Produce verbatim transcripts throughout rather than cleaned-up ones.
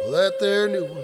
Well, that there new one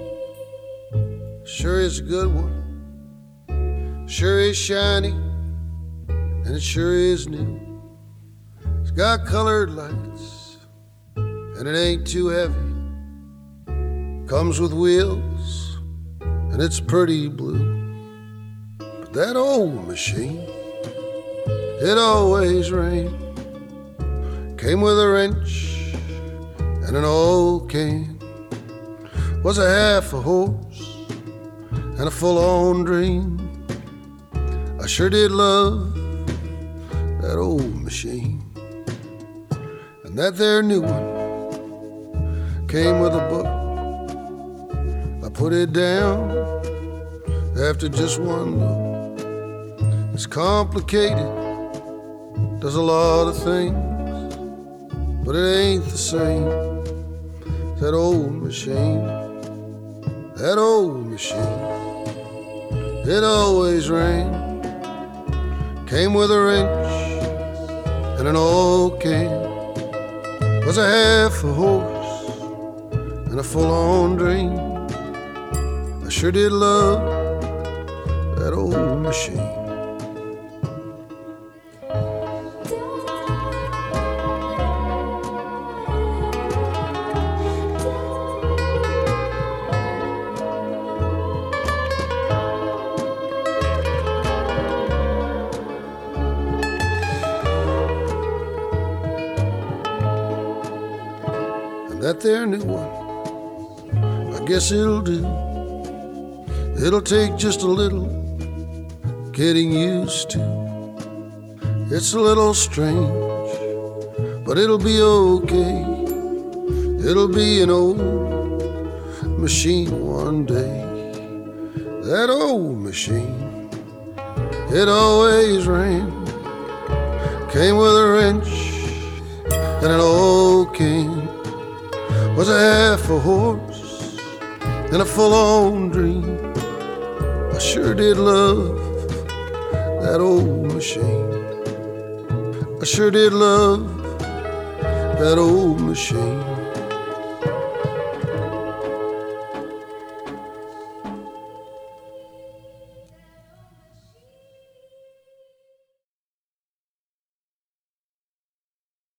sure is a good one. Sure is shiny, and it sure is new. It's got colored lights, and it ain't too heavy. Comes with wheels, and it's pretty blue. But that old machine, it always rained. Came with a wrench and an old cane. Was a half a horse and a full-on dream. I sure did love that old machine. And that there new one came with a book. I put it down after just one look. It's complicated, does a lot of things, but it ain't the same as that old machine. That old machine, it always rained. Came with a wrench and an old cane. Was a half a horse and a full-on dream. I sure did love that old machine. That there new one, I guess it'll do. It'll take just a little getting used to. It's a little strange, but it'll be okay. It'll be an old machine one day. That old machine, it always ran. Came with a wrench and an old cane. Was a half a horse and a full-on dream. I sure did love that old machine. I sure did love that old machine.